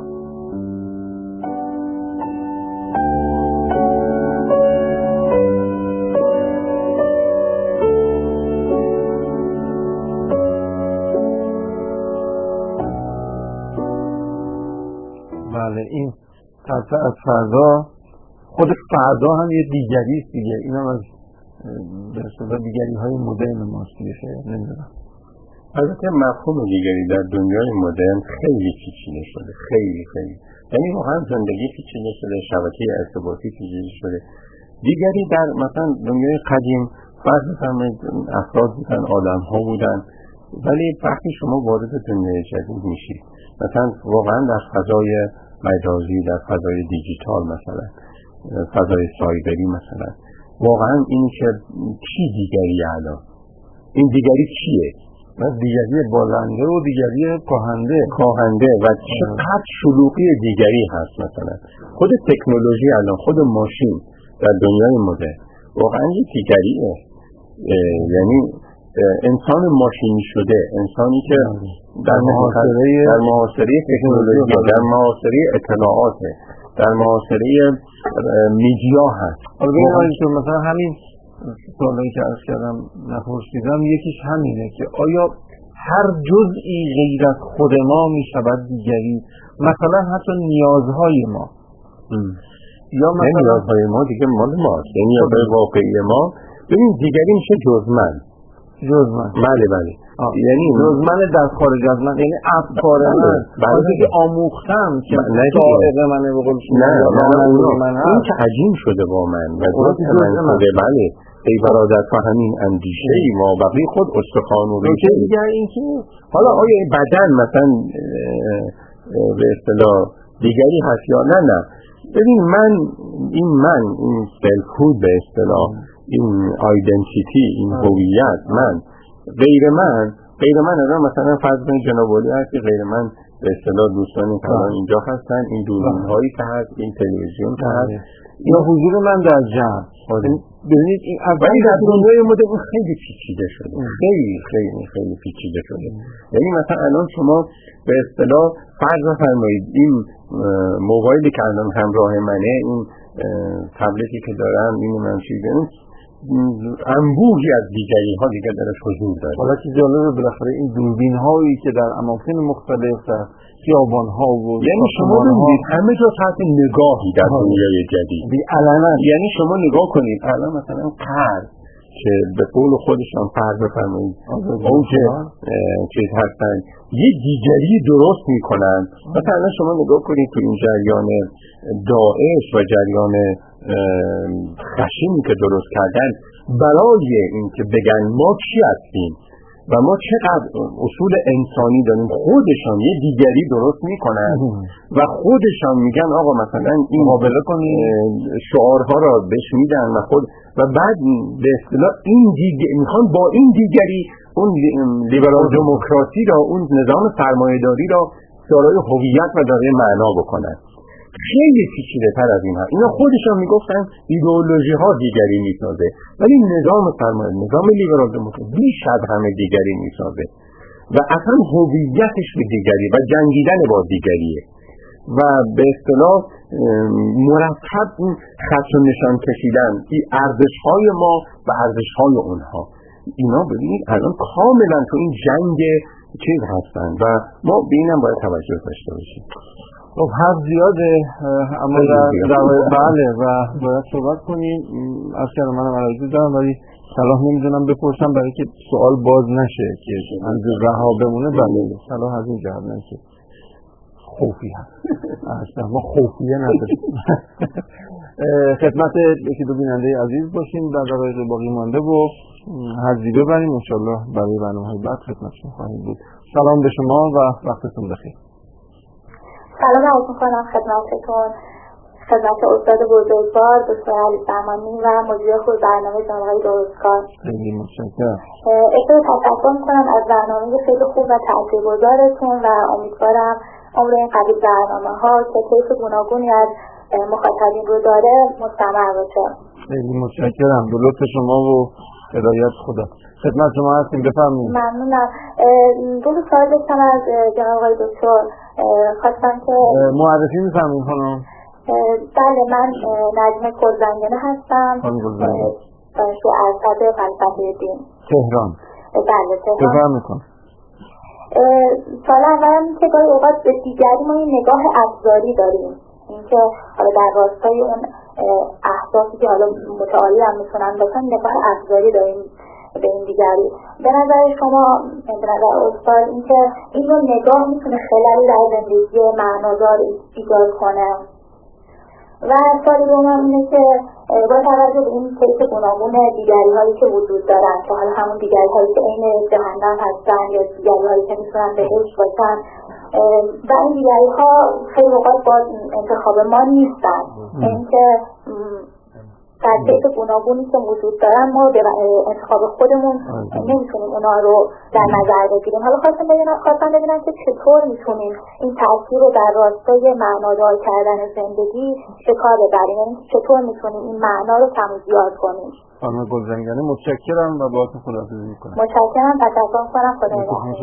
بله، این ترس از فردا، خود فردا هم یه دیگری است دیگه. این هم از در صدا دیگری های مدرن ماست دیگه. نمیدونم. البته مفهوم دیگری در دنیای مدرن خیلی پیچیده شده، خیلی خیلی یعنی واقعا زندگی پیچیده شده، شبکه ارتباطی پیچیده شده. دیگری در مثلا دنیای قدیم فرض بفرمایید افراد بودن، آدم ها بودن، ولی وقتی شما وارد دنیای جدید میشید، مثلا واقعا در فضای مجازی، در فضای دیجیتال، مثلا فضای سایبری، مثلا واقعا این که چی دیگری الان؟ این دیگری چیه؟ دیگری بالنده و دیگری کاهنده کاهنده و چقدر شلوغی دیگری هست. مثلا خود تکنولوژی الان، خود ماشین در دنیای مدرن واقعا یه دیگریه. یعنی انسان ماشینی شده، انسانی که در محاصره در محاصره تکنولوژی، در محاصره اطلاعات، در محاصره میدیا هست. حالا ببینید که مثلا همین سوالی که عرض کردم نپرسیدم، یکیش همینه که آیا هر جزئی غیر از خود ما میشود دیگری؟ مثلا حتی نیازهای ما ام. یا مثلا نیازهای ما دیگه مال ماست، یعنی نیازهای واقعی ما. ببین دیگری میشه جز من. جز من بله بله آه. یعنی جز من در خارج از من، یعنی افکار من، بله که آموختم که صاحب منه به قول شما، این که عجین شده با من و جز من شده. بله ای برادر تو همین اندیشه ای ما بقیه خود استخوان و ریشه دیگر این که حالا آیا بدن مثلا به اصطلاح دیگری هست یا نه؟ نه. ببین من این من این سلف هود به اصطلاح، این آیدنتیتی، این هویت، من غیر من غیر من الان مثلا فرض کنید جناب ولی هست که غیر من به اصطلاح دوستانی که الان اینجا هستن، این دوربین‌هایی که هست، این تلویزیون که هست، یا حضور من در جمع. ببینید این اولی در دنیای مدرن خیلی پیچیده شده، خیلی خیلی خیلی پیچیده شده. یعنی مثلا الان شما به اصطلاح فرض فرمایید این موبایلی که الان همراه منه، این تبلتی که دارم، این من چیزی انبوهی از دیگری ها دیگه درش حضور داره. حالا که جالبه بالاخره این دوربین هایی که در اماکن مختلف در خیابان ها و یعنی شما ببینید همه جا تحت نگاهی در دنیای جدید علنا. یعنی شما نگاه کنید الان مثلا قرض که به قول خودشان فرض بفرمایید اون که چیز هستن یه دیگری درست میکنن. مثلا شما نگاه کنید تو این جریان داعش و جریان خشمی که درست کردن برای این که بگن ما چی هستیم و ما چقدر اصول انسانی داریم، خودشان یه دیگری درست میکنن و خودشان میگن آقا مثلا این مقابله کنید، شعارها را بهش میدن و خود و بعد به اصطلاح این دیگری میخوان با این دیگری اون لیبرال دموکراسی را، اون نظام سرمایه‌داری را دارای هویت و دارای معنا بکنن. خیلی پیچیده تر از این ها. اینا خودشان میگفتن ایدئولوژی ها دیگری میسازه، ولی نظام سرمایه، نظام لیبرال دموکراسی بیش از همه دیگری میسازه. و اصلا هویتش به دیگری و جنگیدن با دیگریه و به اصطلاح مرتب این خط و نشان کشیدن این ارزش‌های ما و ارزش‌های اونها، اینا ببینید الان کاملا تو این جنگ چیز هستن و ما به اینم باید توجه داشته باشیم. خب حرف زیاده اما در بله و باید صحبت کنیم. از که منم علاجه دارم ولی صلاح نمیدونم بپرسم برای که سوال باز نشه که همجور رها بمونه. بله صلاح از این جهت نشه خوفی هست اصلا ما خوفیه نداریم. خدمت یکی دو بیننده عزیز باشیم در دقایق باقی مانده و حضی ببریم انشالله برای برنامه‌های بعد خدمتشون خواهیم بود. سلام به شما و وقتتون بخیر. سلام عرض می‌کنم خدمتتون، خدمت استاد بزرگوار دکتر علی فرمانی و مدیر خوب برنامه جناب آقای درستکار. خیلی متشکرم. ابتدا تشکر می‌کنم از برنامه خیلی خوب و تاثیرگذارتون و امیدوارم عمر این قبیل برنامه‌ها که طیف گوناگونی از مخاطبین رو داره مستمر باشه. خیلی متشکرم. به لطف شما و هدایت خدا. خدمت شما هستیم، بفرمایید. ممنونم. دو تا سوال داشتم از جناب آقای دکتر. خواستم که معرفی می‌فرمایید خانم؟ بله من نجمه کلزنگنه هستم. خانم کلزنگنه. دانشجو ارشد فلسفه دین. تهران. بله تهران. بفرمایید. سوال اولم که گاهی اوقات به دیگری ما این نگاه ابزاری داریم، اینکه حالا در راستای اون احساسی که حالا متعالی هم میتونن باشن نگاه ابزاری داریم به این دیگری. به نظر شما، به نظر استاد، اینکه این رو نگاه میتونه خللی در زندگی معنادار ایجاد کنه؟ و سوال دومم اینه که با توجه به این طیف گوناگون دیگری هایی که وجود دارن که حالا همون دیگری هایی که عین جهنم هستن یا دیگری هایی که میتونن بهشت باشن و این دیگری ها خیلی اوقات با انتخاب ما نیستن، اینکه در طیف گوناگونی که وجود دارن ما به انتخاب خودمون نمیتونیم اونا رو در نظر بگیریم. حالا خواستم ببینم خواستم ببینم که چطور میتونیم این تاثیر رو در راستای معنادار کردن زندگی به کار ببریم، یعنی چطور میتونیم این معنا رو کم و زیاد کنیم. خانم گلزنگنه متشکرم و باهاتون خداحافظی میکنم. متشکرم، تشکر کنم. خدا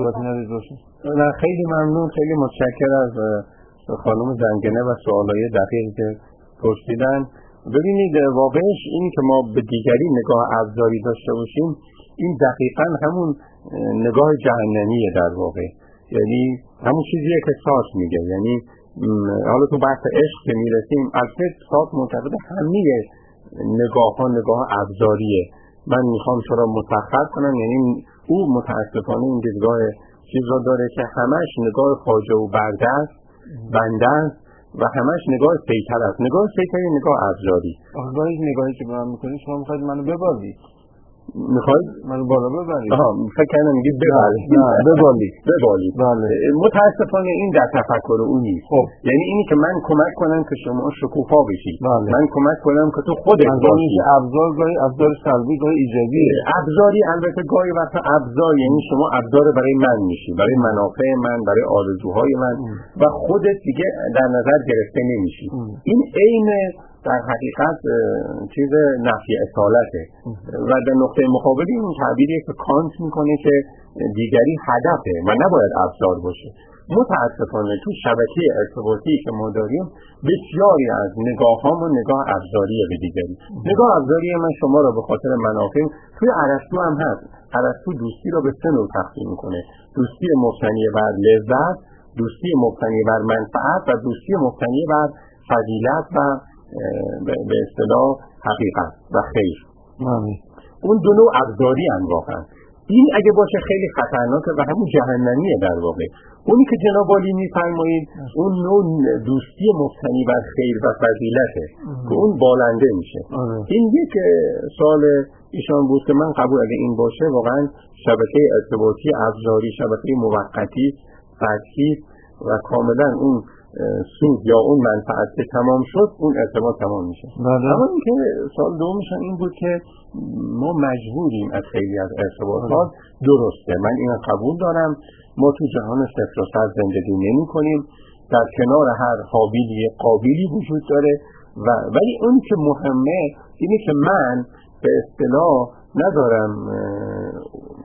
نگهدار. خیلی ممنون، خیلی متشکرم از خانم زنگنه و سوالای دقیقی که پرسیدن. ببینید واقعش اینی که ما به دیگری نگاه ابزاری داشته باشیم این دقیقاً همون نگاه جهنمیه در واقع، یعنی همون چیزیه که سات میگه. یعنی حالا تو بحث عشق که میرسیم البته سات معتقد همه نگاه ها نگاه ابزاریه، من میخوام تو را مسخر کنم، یعنی او متاسفانه این دیدگاه چیز را داره که همش نگاه خواجه و بردست بنده و همش نگاه سیطره است. نگاه سیطره نگاه ابزاری. آخه این نگاهی که به من میکنید شما میخواید منو ببازید. میخواید منو بالا ببرید. آها فکر کنم میگید ببرید. نه ببالید. ببالید. بله. متاسفانه این در تفکر او نیست. خب یعنی اینی که من کمک کنم که شما شکوفا بشید. بله. من کمک کنم که تو خودت باشی. ابزار گاهی ابزار سلبی گاهی ایجابیه. ابزاری البته گاهی وقتا ابزار یعنی شما ابزار برای من میشی، برای منافع من، برای آرزوهای من ام. و خودت دیگه در نظر گرفته نمیشی. ام. این عین در حقیقت چیز نفی اصالته و در نقطه مقابل این تعبیریه که کانت میکنه که دیگری هدفه و نباید ابزار باشه. متاسفانه تو شبکه ارتباطی که ما داریم بسیاری از نگاه ها و نگاه ابزاریه به دیگری. نگاه ابزاریه من شما را به خاطر منافع، توی ارسطو هم هست. ارسطو دوستی را به سه نوع تقسیم میکنه: دوستی مبتنی بر لذت، دوستی مبتنی بر منفعت و دوستی مبتنی بر فضیلت و به اصطلاح حقیقت و خیر. مامی. اون دو نوع ابزاری ان واقعا. این اگه باشه خیلی خطرناکه و همون جهنمیه در واقع. اونی که جناب عالی میفرمایید اون نوع دوستی مبتنی بر خیر و فضیلته که اون بالنده میشه. آه. این یک سوال ایشان بود که من قبول اگه این باشه واقعا شبکه ارتباطی ابزاری، شبکه موقتی فردی و کاملا اون سود یا اون منفعت که تمام شد اون ارتباط تمام میشه. اما این که سال دومشان این بود که ما مجبوریم از خیلی از ارتباطات. درسته، من این قبول دارم، ما تو جهان صفر و صد زندگی نمی کنیم، در کنار هر حابیلی قابلی وجود داره و ولی اون که مهمه اینه که من به اصطلاح ندارم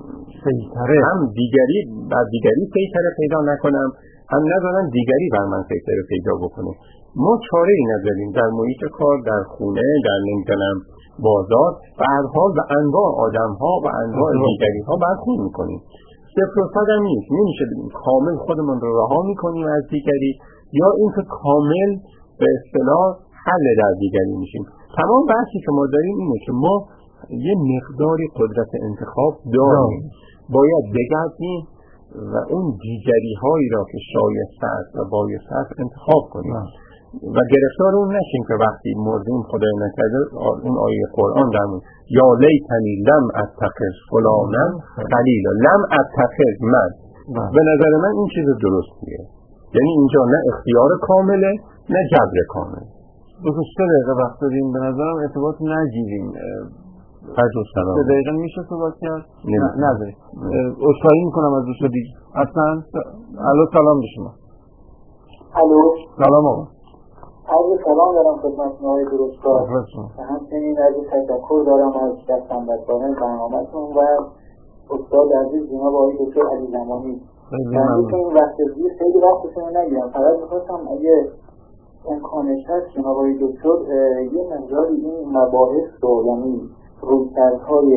سیطره هم دیگری بر دیگری سیطره پیدا نکنم، هم نذارم دیگری بر من سیطره پیدا بکنه. ما چاره ای نداریم در محیط کار، در خونه، در نمیدونم بازار، به هر حال به انواع آدم ها و انواع دیگری ها برخورد میکنیم. صفر و صد هم نیست، نمیشه بگیم کامل خودمون رو رها میکنیم از دیگری یا اینکه کامل به اصطلاح حل در دیگری میشیم. تمام بحثی که ما داریم اینه که ما یه مقداری قدرت انتخاب داریم، باید بگردیم و اون دیگری هایی را که شایسته است و بایسته است انتخاب کنیم و گرفتار اون نشیم که وقتی مردیم خدای نکرده اون آیه قرآن درمون یا لیتنی لم اتخذ فلانا خلیلا، لم اتخذ من. به نظر من این چیز درستیه، یعنی اینجا نه اختیار کامله نه جبر کامل. دو سه دقیقه وقت داریم، به نظرم ارتباط نگیریم. فجر سلام سه دقیقه میشه صحبت کرد؟ نه نداریم. عذرخواهی میکنم از دوست دیگه. اصلا الو سلام به شما. الو سلام آقا. عرض سلام دارم خدمت آقای درستکار و همچنین عرض تشکر دارم از دستاندرکاران برنامه‌تون و استاد عزیز جناب آقای دکتر علی زمانی. من این وقت دیر خیلی وقتشون رو نگیرم، فقط می‌خواستم اگه امکانش هست جناب آقای دکتر یه مقداری این مباحث رو، یعنی رویکردهای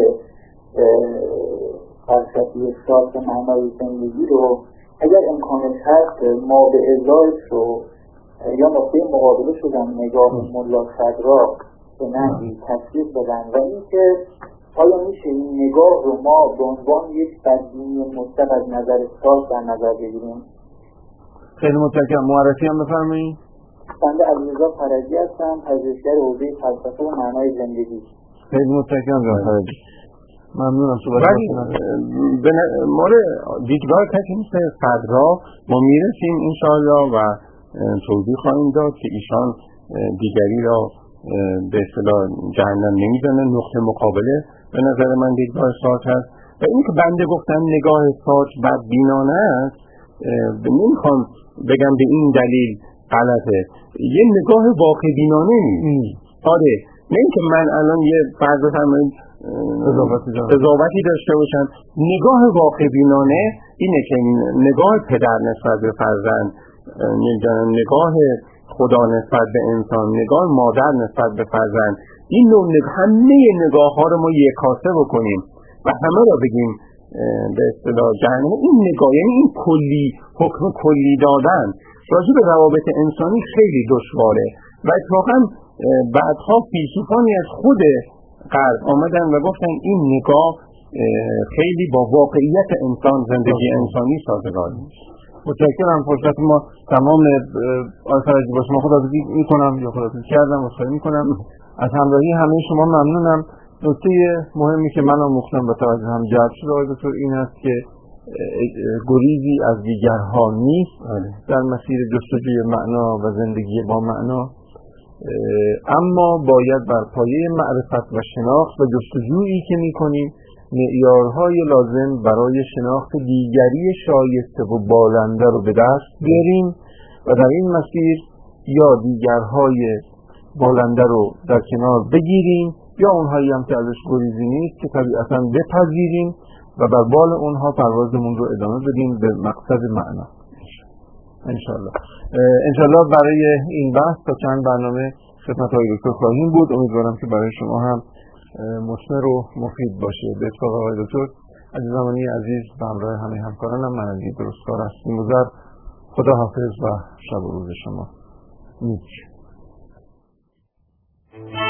فلسفی شاخص معنای زندگی رو اگر امکانش هست ما به ازایش رو یا نقطه مقابله شدن نگاه ملا صدرا به نحوی تصویر بدن و اینکه آیا میشه این نگاه رو ما به عنوان یک بدبینی مطلق از نظر ساز در نظر بگیریم؟ خیلی متشکرم. معرفی هم بفرمایید. بنده علیرضا فرجی هستم، پژوهشگر حوزه فلسفه و معنای زندگی. خیلی متشکرم جناب فرجی. ممنونم. ولی به مورد دیدگاه کسی مثل صدرا ما میرسیم انشاءالله و توضیح خواهیم داد که ایشان دیگری را به اصطلاح جهنم نمیزنه. نقطه مقابله به نظر من دیدگاه ساعت هست و این که بنده گفتم نگاه ساعت بدبینانه است، نمیخوام بگم به این دلیل غلطه، یه نگاه واقع بینانه نیست. آره، نه اینکه من الان یه فرض فرمایید قضاوتی داشته باشم. نگاه واقع بینانه اینه که نگاه پدر نسبت به فرزند، نگاه خدا نسبت به انسان، نگاه مادر نسبت به فرزند، این نوع نگاه، همه نگاه ها رو ما یکاسه بکنیم و همه را بگیم به اصطلاح جهنم. این نگاه یعنی این کلی حکم کلی دادن راجع به روابط انسانی خیلی دشواره و اتفاقا بعدها فیلسوفانی از خود غرب آمدن و گفتن این نگاه خیلی با واقعیت انسان، زندگی انسانی سازگار نیست. متشکرم. فرصت ما تمام. آقای فرجی با شما خداحافظی میکنم یا خداحافظی کردم و خواهی میکنم. از همراهی همه شما ممنونم. نکته مهمی که من آموختم و توجه هم جلب شد آقای دکتر این است که گریزی از دیگرها نیست در مسیر جستجوی معنا و زندگی با معنا، اما باید بر پایه معرفت و شناخت و جستجویی که میکنیم معیارهای لازم برای شناخت دیگری شایسته و بالنده رو به دست بیاریم و در این مسیر یا دیگرهای بالنده رو در کنار بگیریم یا اونهایی هم که ازش گریزی نیست که طبیعتاً بپذیریم و بر بال اونها پروازمون رو ادامه بدیم به مقصد معنا انشالله. انشالله برای این بحث تا چند برنامه خدمت های دکتر خواهیم بود. امیدوارم که برای شما هم مثمر و مفید باشه. به اتفاق آقای دکتر علی زمانی عزیز و همراه همه همکارانم من علی درستکار هستیم. خدا حافظ و شب و روز شما نیک.